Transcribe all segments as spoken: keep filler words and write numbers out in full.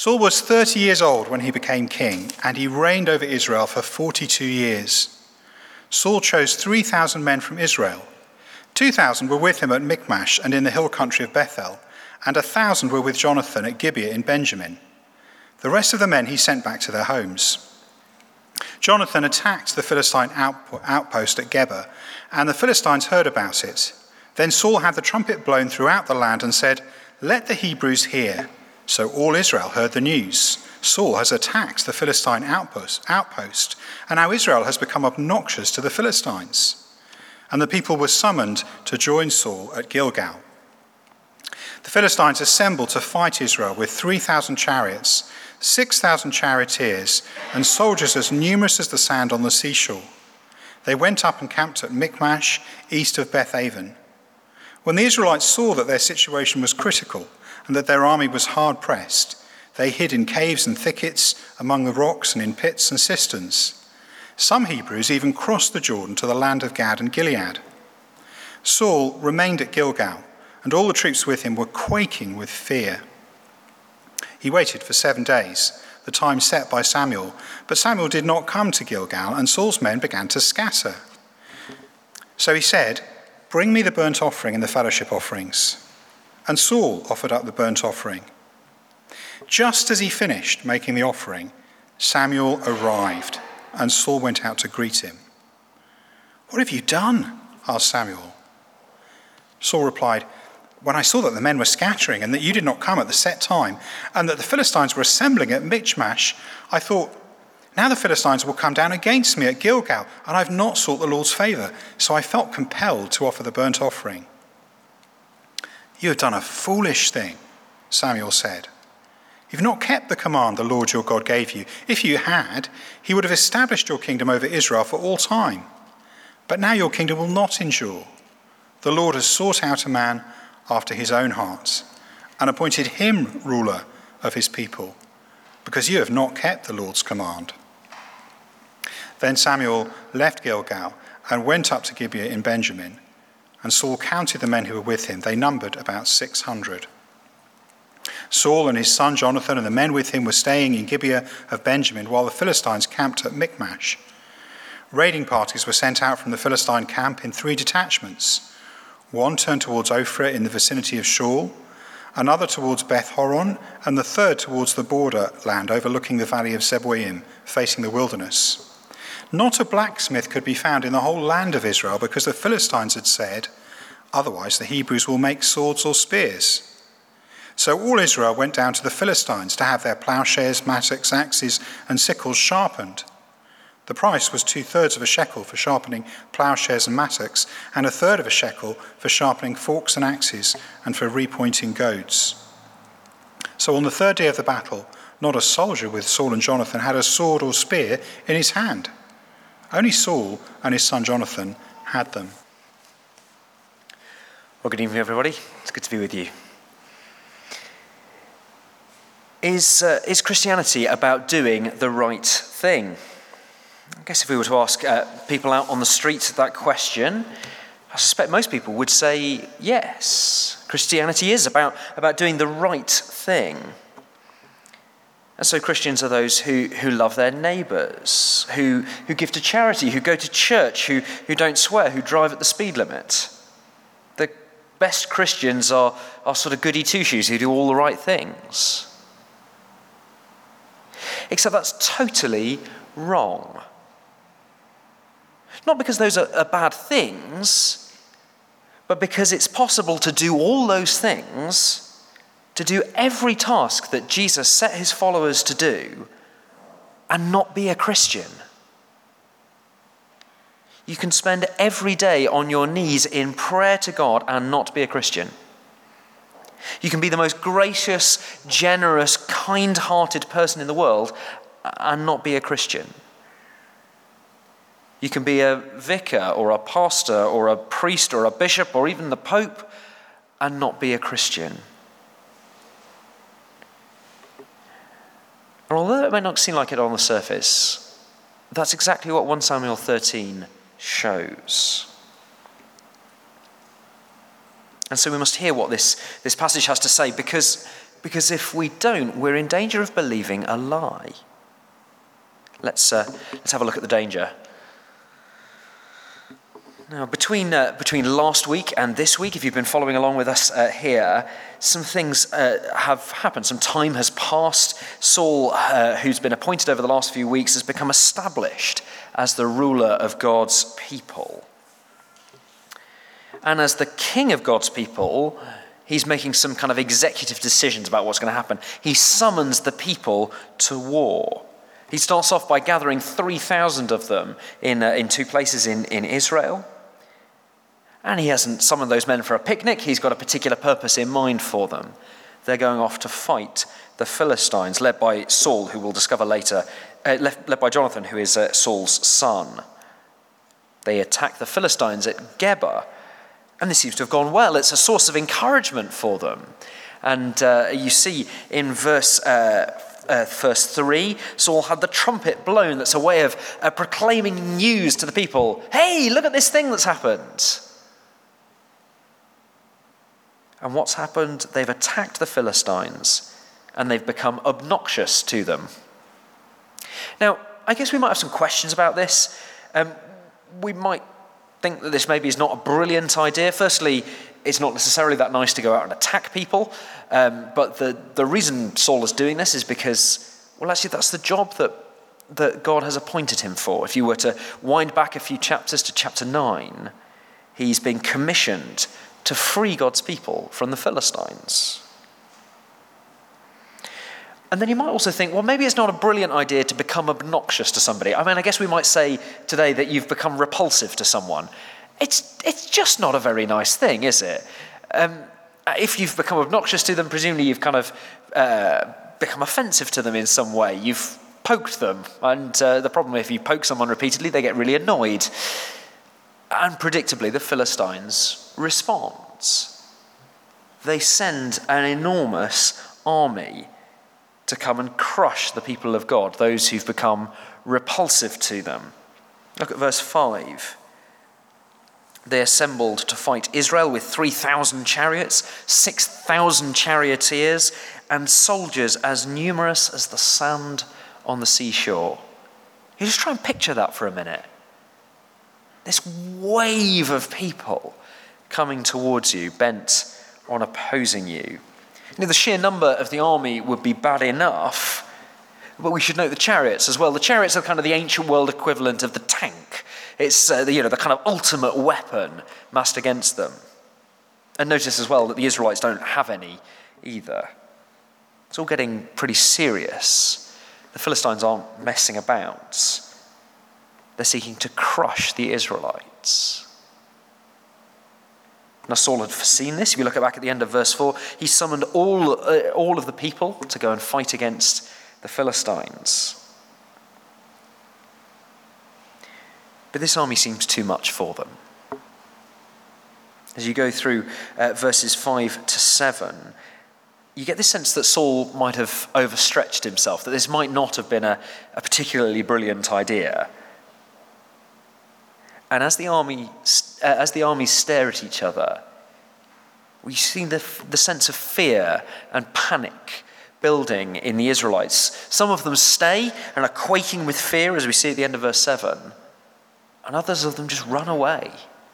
Saul was thirty years old when he became king, and he reigned over Israel for forty-two years. Saul chose three thousand men from Israel. two thousand were with him at Michmash and in the hill country of Bethel, and one thousand were with Jonathan at Gibeah in Benjamin. The rest of the men he sent back to their homes. Jonathan attacked the Philistine outpost at Geba, and the Philistines heard about it. Then Saul had the trumpet blown throughout the land and said, "Let the Hebrews hear." So all Israel heard the news. Saul has attacked the Philistine outpost, outpost, and now Israel has become obnoxious to the Philistines. And the people were summoned to join Saul at Gilgal. The Philistines assembled to fight Israel with three thousand chariots, six thousand charioteers, and soldiers as numerous as the sand on the seashore. They went up and camped at Michmash, east of Beth-aven. When the Israelites saw that their situation was critical and that their army was hard-pressed, they hid in caves and thickets, among the rocks and in pits and cisterns. Some Hebrews even crossed the Jordan to the land of Gad and Gilead. Saul remained at Gilgal, and all the troops with him were quaking with fear. He waited for seven days, the time set by Samuel, but Samuel did not come to Gilgal, and Saul's men began to scatter. So he said, "Bring me the burnt offering and the fellowship offerings." And Saul offered up the burnt offering. Just as he finished making the offering, Samuel arrived, and Saul went out to greet him. "What have you done?" asked Samuel. Saul replied, "When I saw that the men were scattering and that you did not come at the set time, and that the Philistines were assembling at Michmash, I thought, now the Philistines will come down against me at Gilgal, and I've not sought the Lord's favor, so I felt compelled to offer the burnt offering." "You have done a foolish thing," Samuel said. "You've not kept the command the Lord your God gave you. If you had, he would have established your kingdom over Israel for all time. But now your kingdom will not endure. The Lord has sought out a man after his own heart, and appointed him ruler of his people, because you have not kept the Lord's command." Then Samuel left Gilgal and went up to Gibeah in Benjamin, and Saul counted the men who were with him. They numbered about six hundred. Saul and his son Jonathan and the men with him were staying in Gibeah of Benjamin, while the Philistines camped at Michmash. Raiding parties were sent out from the Philistine camp in three detachments. One turned towards Ophrah in the vicinity of Shaul, another towards Beth-horon, and the third towards the border land overlooking the valley of Zeboim, facing the wilderness. Not a blacksmith could be found in the whole land of Israel, because the Philistines had said, "Otherwise the Hebrews will make swords or spears." So all Israel went down to the Philistines to have their plowshares, mattocks, axes, and sickles sharpened. The price was two-thirds of a shekel for sharpening plowshares and mattocks, and a third of a shekel for sharpening forks and axes, and for repointing goads. So on the third day of the battle, not a soldier with Saul and Jonathan had a sword or spear in his hand. Only Saul and his son Jonathan had them. Well, good evening, everybody. It's good to be with you. Is, uh, is Christianity about doing the right thing? I guess if we were to ask uh, people out on the street that question, I suspect most people would say yes. Christianity is about, about doing the right thing. And so Christians are those who, who love their neighbours, who, who give to charity, who go to church, who, who don't swear, who drive at the speed limit. The best Christians are, are sort of goody two-shoes who do all the right things. Except that's totally wrong. Not because those are, are bad things, but because it's possible to do all those things, to do every task that Jesus set his followers to do, and not be a Christian. You can spend every day on your knees in prayer to God and not be a Christian. You can be the most gracious, generous, kind-hearted person in the world and not be a Christian. You can be a vicar or a pastor or a priest or a bishop or even the Pope and not be a Christian. And although it may not seem like it on the surface, that's exactly what First Samuel thirteen shows. And so we must hear what this, this passage has to say, because, Because if we don't, we're in danger of believing a lie. Let's, uh, let's have a look at the danger. Now, between, uh, between last week and this week, if you've been following along with us uh, here, some things uh, have happened. Some time has passed. Saul, uh, who's been appointed over the last few weeks, has become established as the ruler of God's people. And as the king of God's people, he's making some kind of executive decisions about what's going to happen. He summons the people to war. He starts off by gathering three thousand of them in, uh, in two places in, in Israel. And he hasn't summoned those men for a picnic. He's got a particular purpose in mind for them. They're going off to fight the Philistines, led by Saul, who we'll discover later, uh, led, led by Jonathan, who is uh, Saul's son. They attack the Philistines at Geba, and this seems to have gone well. It's a source of encouragement for them. And uh, you see in verse uh, uh, verse three, Saul had the trumpet blown. That's a way of uh, proclaiming news to the people. Hey, look at this thing that's happened. And what's happened? They've attacked the Philistines and they've become obnoxious to them. Now, I guess we might have some questions about this. Um, we might think that this maybe is not a brilliant idea. Firstly, it's not necessarily that nice to go out and attack people. Um, but the, the reason Saul is doing this is because, well, actually, that's the job that, that God has appointed him for. If you were to wind back a few chapters to chapter nine, he's been commissioned to free God's people from the Philistines. And then you might also think, well, maybe it's not a brilliant idea to become obnoxious to somebody. I mean, I guess we might say today that you've become repulsive to someone. It's it's just not a very nice thing, is it? Um, if you've become obnoxious to them, presumably you've kind of uh, become offensive to them in some way. You've poked them. And uh, the problem, if you poke someone repeatedly, they get really annoyed. And predictably, the Philistines respond. They send an enormous army to come and crush the people of God, those who've become repulsive to them. Look at verse five. They assembled to fight Israel with three thousand chariots, six thousand charioteers, and soldiers as numerous as the sand on the seashore. You just try and picture that for a minute. This wave of people coming towards you, bent on opposing you. You know, the sheer number of the army would be bad enough, but we should note the chariots as well. The chariots are kind of the ancient world equivalent of the tank. It's uh, the, you know, the kind of ultimate weapon massed against them. And notice as well that the Israelites don't have any either. It's all getting pretty serious. The Philistines aren't messing about. They're seeking to crush the Israelites. Now Saul had foreseen this. If you look back at the end of verse four, he summoned all, uh, all of the people to go and fight against the Philistines. But this army seems too much for them. As you go through uh, verses five to seven, you get this sense that Saul might have overstretched himself, that this might not have been a, a particularly brilliant idea. And as the army, uh, as the armies stare at each other, we see the, the sense of fear and panic building in the Israelites. Some of them stay and are quaking with fear, as we see at the end of verse seven, and others of them just run away.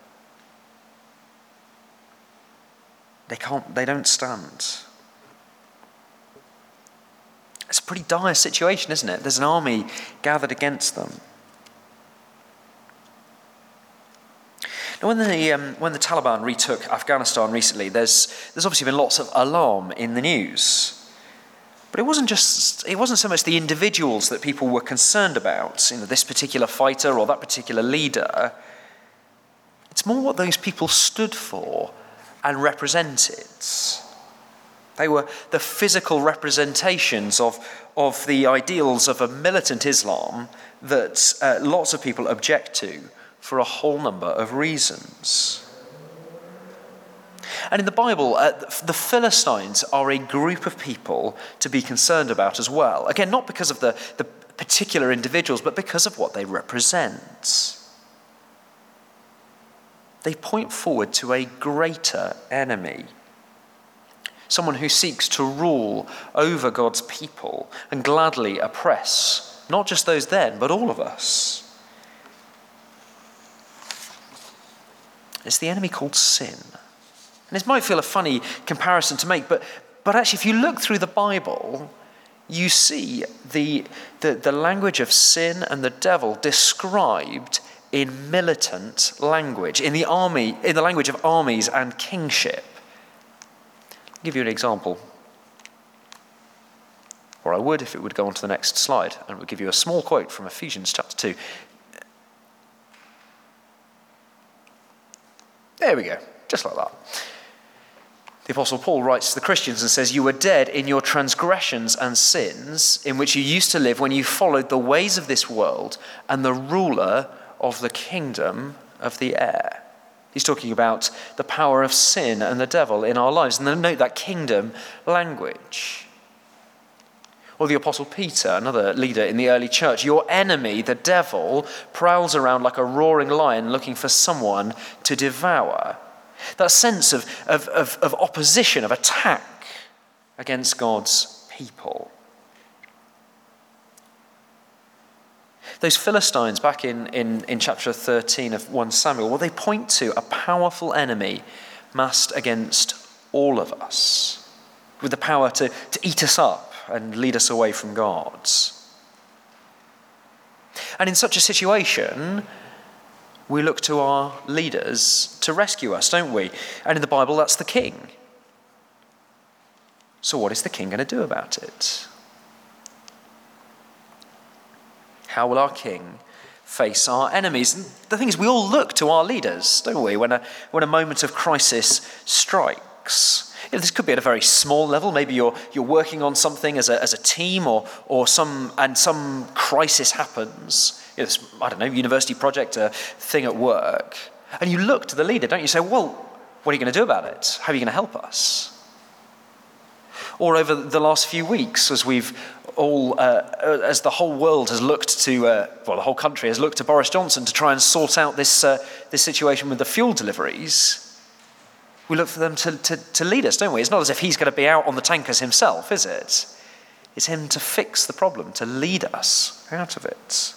They can't. They don't stand. It's a pretty dire situation, isn't it? There's an army gathered against them. Now, when the um, when the Taliban retook Afghanistan recently, there's there's obviously been lots of alarm in the news, but it wasn't just it wasn't so much the individuals that people were concerned about, you know, this particular fighter or that particular leader. It's more what those people stood for and represented. They were the physical representations of of the ideals of a militant Islam that uh, lots of people object to, for a whole number of reasons. And in the Bible, uh, the Philistines are a group of people to be concerned about as well. Again, not because of the, the particular individuals, but because of what they represent. They point forward to a greater enemy. someone who seeks to rule over God's people and gladly oppress not just those then, but all of us. It's the enemy called sin. And this might feel a funny comparison to make, but, but actually if you look through the Bible, you see the, the, the language of sin and the devil described in militant language, in the army, in the language of armies and kingship. I'll give you an example. Or I would if it would go on to the next slide, and it would give you a small quote from Ephesians chapter two. There we go, just like that. The Apostle Paul writes to the Christians and says, "You were dead in your transgressions and sins, in which you used to live when you followed the ways of this world and the ruler of the kingdom of the air." He's talking about the power of sin and the devil in our lives. And then note that kingdom language. Or the Apostle Peter, another leader in the early church, "Your enemy, the devil, prowls around like a roaring lion looking for someone to devour." That sense of, of, of, of opposition, of attack against God's people. Those Philistines back in, in, in chapter thirteen of First Samuel, well, they point to a powerful enemy massed against all of us, with the power to, to eat us up and lead us away from God. And in such a situation, we look to our leaders to rescue us, don't we? And in the Bible, that's the king. So what is the king going to do about it? How will our king face our enemies? And the thing is, we all look to our leaders, don't we, when a, when a moment of crisis strikes. You know, this could be at a very small level. Maybe you're you're working on something as a as a team, or or some and some crisis happens. You know, this, I don't know, university project, a thing at work, and you look to the leader, don't you? Say, well, what are you going to do about it? How are you going to help us? Or over the last few weeks, as we've all, uh, as the whole world has looked to, uh, well, the whole country has looked to Boris Johnson to try and sort out this uh, this situation with the fuel deliveries. We look for them to, to, to lead us, don't we? It's not as if he's going to be out on the tankers himself, is it? It's him to fix the problem, to lead us out of it.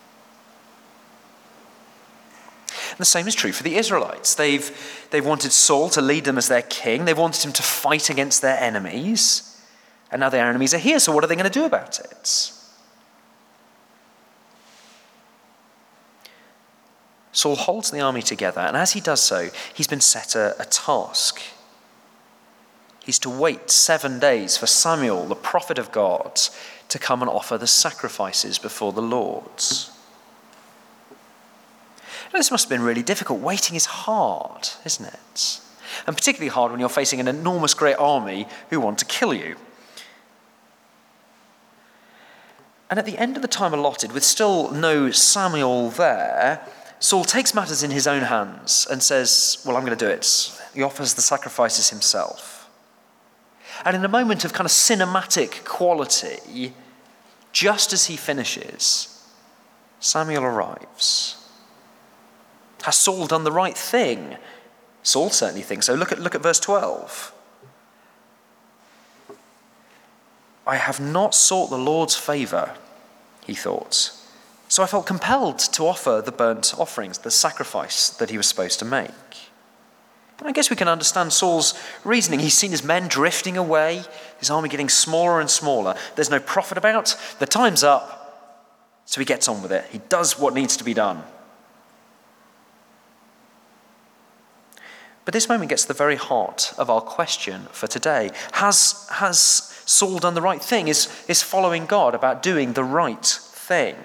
And the same is true for the Israelites. They've, they've wanted Saul to lead them as their king. They've wanted him to fight against their enemies. And now their enemies are here, so what are they going to do about it? Saul holds the army together, and as he does so, he's been set a, a task. He's to wait seven days for Samuel, the prophet of God, to come and offer the sacrifices before the Lord. Now, this must have been really difficult. Waiting is hard, isn't it? And particularly hard when you're facing an enormous great army who want to kill you. And at the end of the time allotted, with still no Samuel there, Saul takes matters in his own hands and says, well, I'm going to do it. He offers the sacrifices himself. And in a moment of kind of cinematic quality, just as he finishes, Samuel arrives. Has Saul done the right thing? Saul certainly thinks so. Look at, look at verse twelve. I have not sought the Lord's favour, he thought. So I felt compelled to offer the burnt offerings, the sacrifice that he was supposed to make. And I guess we can understand Saul's reasoning. He's seen his men drifting away, his army getting smaller and smaller. There's no prophet about. The time's up. So he gets on with it. He does what needs to be done. But this moment gets to the very heart of our question for today. Has, has Saul done the right thing? Is, is following God about doing the right thing?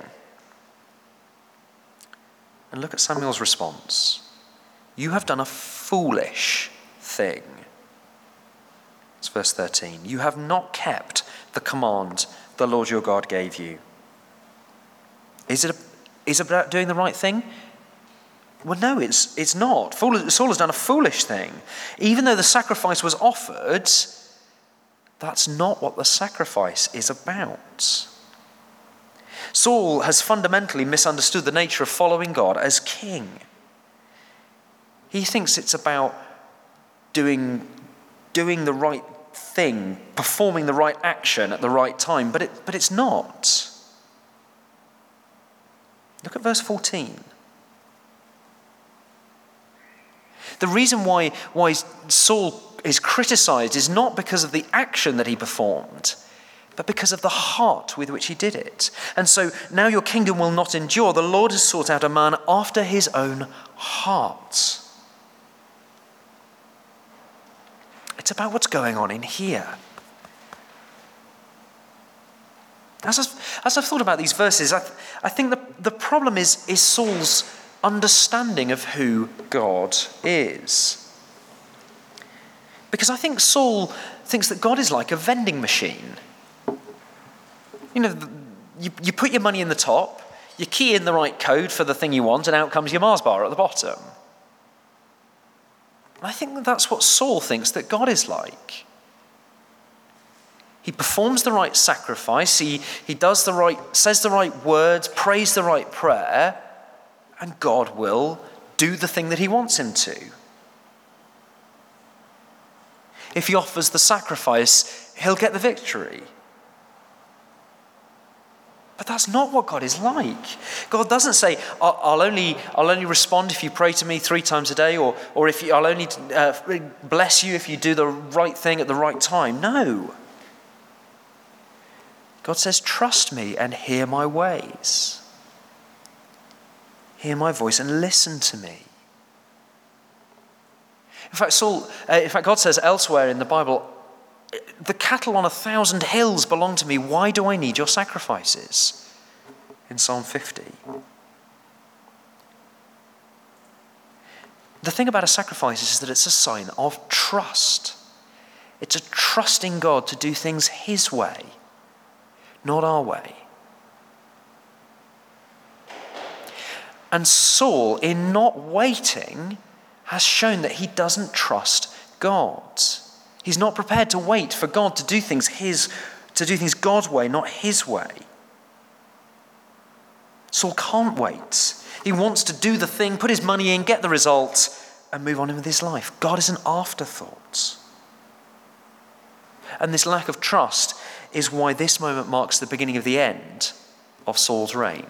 And look at Samuel's response. You have done a foolish thing. It's verse thirteen. You have not kept the command the Lord your God gave you. Is it, a, is it about doing the right thing? Well, no, it's, it's not. Saul has done a foolish thing. Even though the sacrifice was offered, that's not what the sacrifice is about. Saul has fundamentally misunderstood the nature of following God as king. He thinks it's about doing, doing the right thing, performing the right action at the right time, but it, but it's not. Look at verse fourteen. The reason why, why Saul is criticized is not because of the action that he performed, but because of the heart with which he did it. And so now your kingdom will not endure. The Lord has sought out a man after his own heart. It's about what's going on in here. As I've, as I've thought about these verses, I, th- I think the, the problem is, is Saul's understanding of who God is. Because I think Saul thinks that God is like a vending machine. You know, you, you put your money in the top, you key in the right code for the thing you want, and out comes your Mars bar at the bottom. I think that that's what Saul thinks that God is like. He performs the right sacrifice, he, he does the right, says the right words, prays the right prayer, and God will do the thing that he wants him to. If he offers the sacrifice, he'll get the victory. But that's not what God is like. God doesn't say, I'll, I'll only I'll only respond if you pray to me three times a day, or, or if you, I'll only uh, bless you if you do the right thing at the right time. No. God says, trust me and hear my ways. Hear my voice and listen to me. In fact, Saul, uh, in fact, God says elsewhere in the Bible, the cattle on a thousand hills belong to me. Why do I need your sacrifices? In Psalm fifty. The thing about a sacrifice is that it's a sign of trust. It's a trusting God to do things his way, not our way. And Saul, in not waiting, has shown that he doesn't trust God. He's not prepared to wait for God to do things his, to do things God's way, not his way. Saul can't wait. He wants to do the thing, put his money in, get the result, and move on with his life. God is an afterthought. And this lack of trust is why this moment marks the beginning of the end of Saul's reign.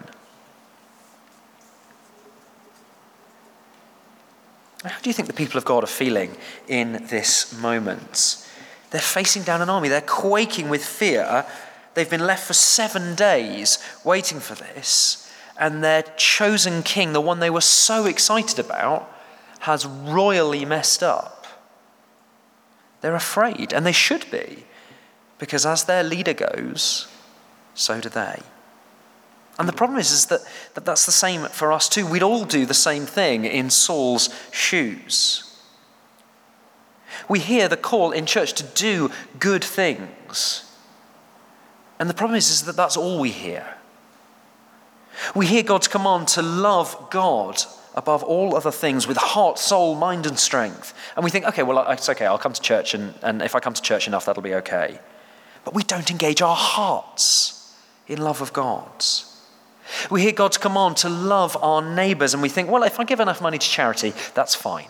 How do you think the people of God are feeling in this moment? They're facing down an army. They're quaking with fear. They've been left for seven days waiting for this. And their chosen king, the one they were so excited about, has royally messed up. They're afraid, and they should be, because as their leader goes, so do they. And the problem is, is that, that that's the same for us too. We'd all do the same thing in Saul's shoes. We hear the call in church to do good things. And the problem is, is that that's all we hear. We hear God's command to love God above all other things with heart, soul, mind, and strength. And we think, okay, well, it's okay, I'll come to church, and, and if I come to church enough, that'll be okay. But we don't engage our hearts in love of God. We hear God's command to love our neighbours, and we think, well, if I give enough money to charity, that's fine.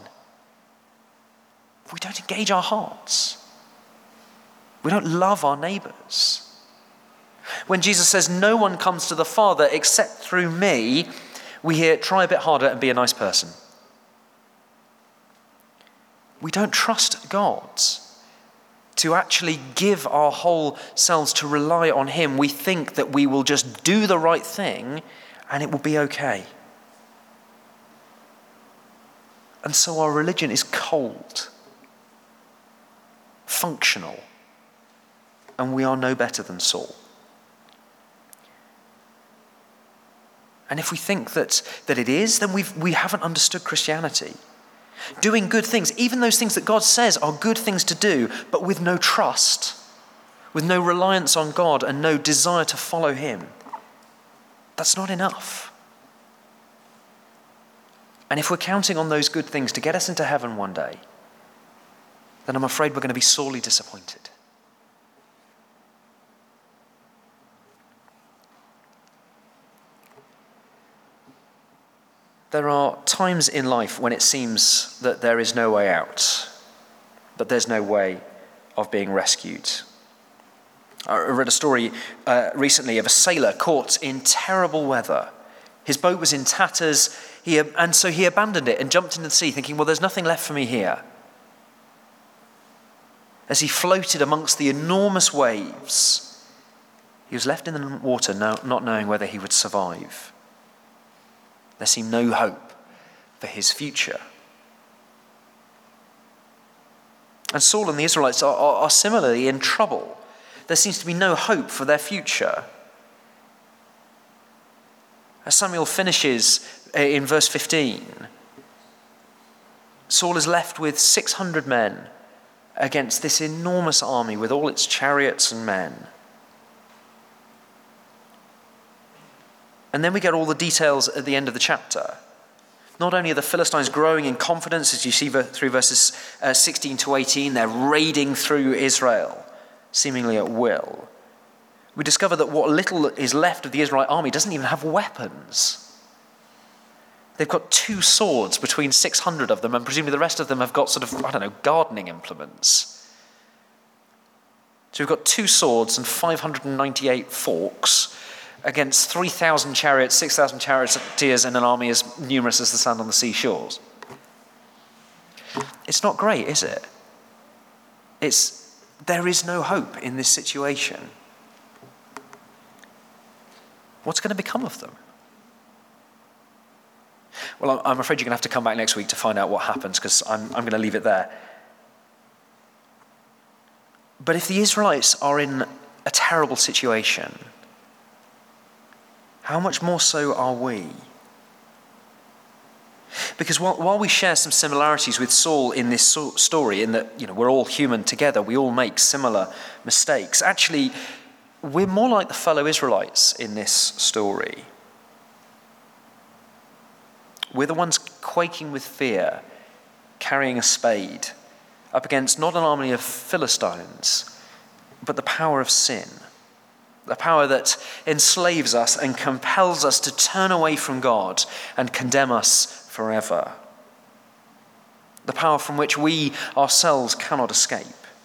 We don't engage our hearts. We don't love our neighbours. When Jesus says, no one comes to the Father except through me, we hear, try a bit harder and be a nice person. We don't trust God to actually give our whole selves to rely on him. We think that we will just do the right thing and it will be okay. And so our religion is cold, functional, and we are no better than Saul. And if we think that, that it is, then we've, we haven't understood Christianity. Doing good things, even those things that God says are good things to do, but with no trust, with no reliance on God and no desire to follow him, that's not enough. And if we're counting on those good things to get us into heaven one day, then I'm afraid we're going to be sorely disappointed. There are times in life when it seems that there is no way out, but there's no way of being rescued. I read a story uh, recently of a sailor caught in terrible weather. His boat was in tatters, he, and so he abandoned it and jumped into the sea thinking, well, there's nothing left for me here. As he floated amongst the enormous waves, he was left in the water not knowing whether he would survive. There seemed no hope for his future. And Saul and the Israelites are, are, are similarly in trouble. There seems to be no hope for their future. As Samuel finishes in verse fifteen, Saul is left with six hundred men against this enormous army with all its chariots and men. And then we get all the details at the end of the chapter. Not only are the Philistines growing in confidence, as you see through verses uh, sixteen to eighteen, they're raiding through Israel, seemingly at will. We discover that what little is left of the Israelite army doesn't even have weapons. They've got two swords between six hundred of them, and presumably the rest of them have got sort of, I don't know, gardening implements. So we've got two swords and five hundred ninety-eight forks against three thousand chariots, six thousand charioteers, and an army as numerous as the sand on the seashores. It's not great, is it? It's, there is no hope in this situation. What's going to become of them? Well, I'm afraid you're going to have to come back next week to find out what happens, because I'm, I'm going to leave it there. But if the Israelites are in a terrible situation, how much more so are we? Because while, while we share some similarities with Saul in this so- story, in that, you know, we're all human together, we all make similar mistakes, actually, we're more like the fellow Israelites in this story. We're the ones quaking with fear, carrying a spade, up against not an army of Philistines, but the power of sin. The power that enslaves us and compels us to turn away from God and condemn us forever. The power from which we ourselves cannot escape.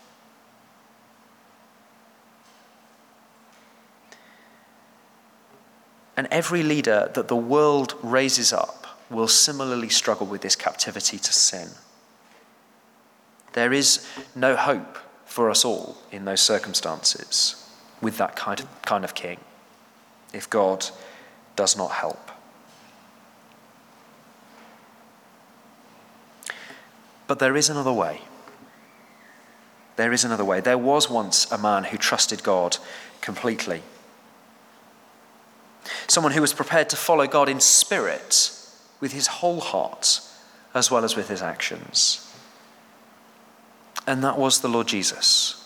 And every leader that the world raises up will similarly struggle with this captivity to sin. There is no hope for us all in those circumstances with that kind of, kind of king, if God does not help. But there is another way. There is another way. There was once a man who trusted God completely. Someone who was prepared to follow God in spirit with his whole heart as well as with his actions. And that was the Lord Jesus.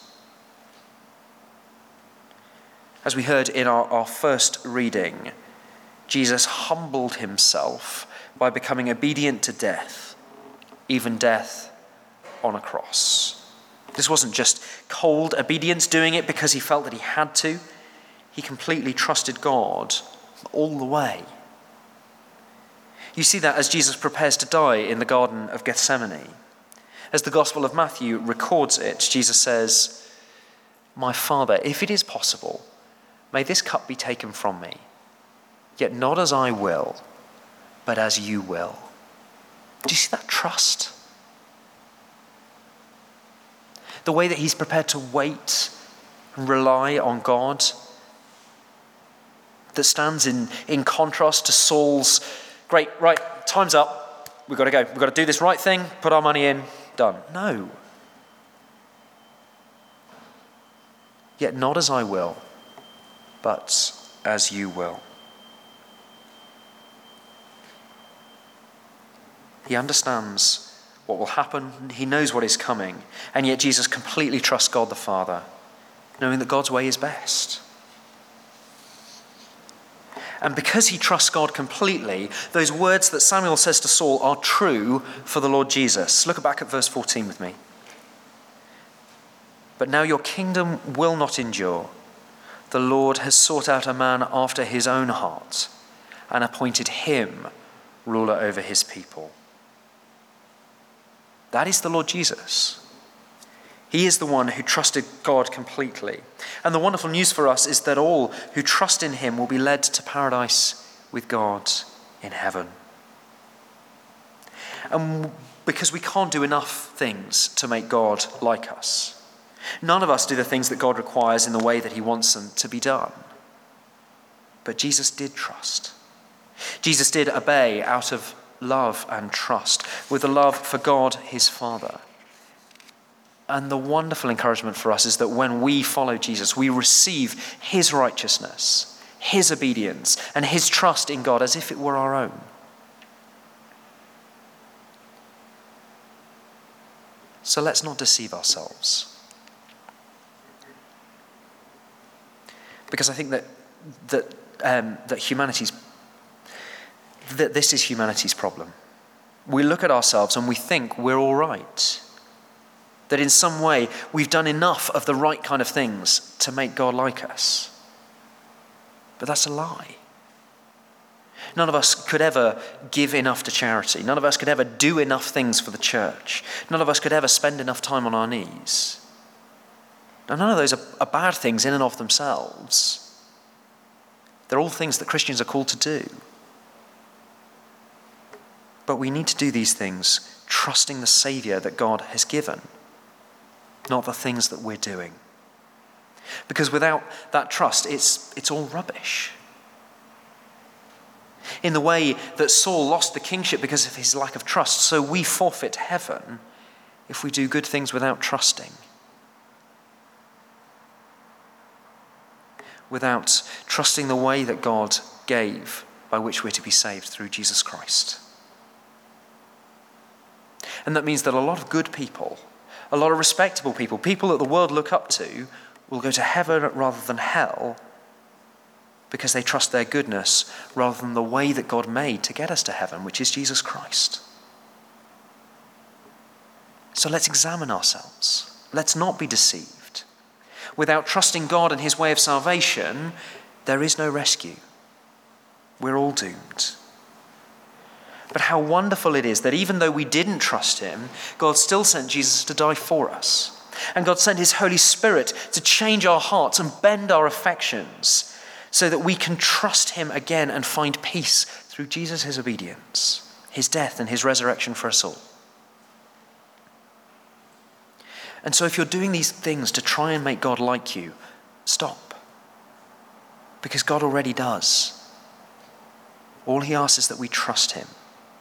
As we heard in our, our first reading, Jesus humbled himself by becoming obedient to death, even death on a cross. This wasn't just cold obedience, doing it because he felt that he had to. He completely trusted God all the way. You see that as Jesus prepares to die in the Garden of Gethsemane. As the Gospel of Matthew records it, Jesus says, "My Father, if it is possible, may this cup be taken from me, yet not as I will, but as you will." Do you see that trust? The way that he's prepared to wait and rely on God, that stands in, in contrast to Saul's, great, right, time's up, we've got to go, we've got to do this right thing, put our money in, done. No. Yet not as I will, but as you will. He understands what will happen. He knows what is coming. And yet Jesus completely trusts God the Father, knowing that God's way is best. And because he trusts God completely, those words that Samuel says to Saul are true for the Lord Jesus. Look back at verse fourteen with me. "But now your kingdom will not endure. The Lord has sought out a man after his own heart and appointed him ruler over his people." That is the Lord Jesus. He is the one who trusted God completely. And the wonderful news for us is that all who trust in him will be led to paradise with God in heaven. And because we can't do enough things to make God like us. None of us do the things that God requires in the way that he wants them to be done. But Jesus did trust. Jesus did obey out of love and trust, with a love for God, his Father. And the wonderful encouragement for us is that when we follow Jesus, we receive his righteousness, his obedience, and his trust in God as if it were our own. So let's not deceive ourselves. Because I think that that um, that humanity's that this is humanity's problem. We look at ourselves and we think we're all right. That in some way we've done enough of the right kind of things to make God like us. But that's a lie. None of us could ever give enough to charity. None of us could ever do enough things for the church. None of us could ever spend enough time on our knees. Now, none of those are, are bad things in and of themselves. They're all things that Christians are called to do. But we need to do these things trusting the Saviour that God has given, not the things that we're doing. Because without that trust, it's, it's all rubbish. In the way that Saul lost the kingship because of his lack of trust, so we forfeit heaven if we do good things without trusting. Without trusting the way that God gave by which we're to be saved through Jesus Christ. And that means that a lot of good people, a lot of respectable people, people that the world look up to, will go to heaven rather than hell because they trust their goodness rather than the way that God made to get us to heaven, which is Jesus Christ. So let's examine ourselves. Let's not be deceived. Without trusting God and his way of salvation, there is no rescue. We're all doomed. But how wonderful it is that even though we didn't trust him, God still sent Jesus to die for us. And God sent his Holy Spirit to change our hearts and bend our affections so that we can trust him again and find peace through Jesus' obedience, his death and his resurrection for us all. And so if you're doing these things to try and make God like you, stop. Because God already does. All he asks is that we trust him.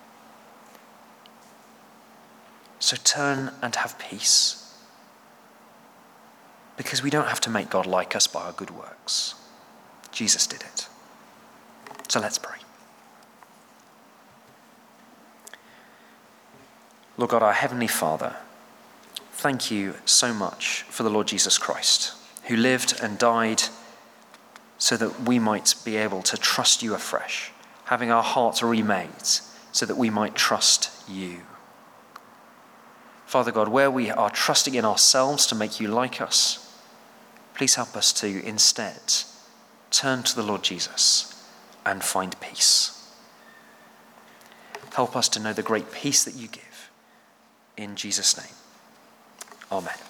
So turn and have peace. Because we don't have to make God like us by our good works. Jesus did it. So let's pray. Lord God, our Heavenly Father, thank you so much for the Lord Jesus Christ, who lived and died so that we might be able to trust you afresh, having our hearts remade so that we might trust you. Father God, where we are trusting in ourselves to make you like us, please help us to instead turn to the Lord Jesus and find peace. Help us to know the great peace that you give. In Jesus' name, amen.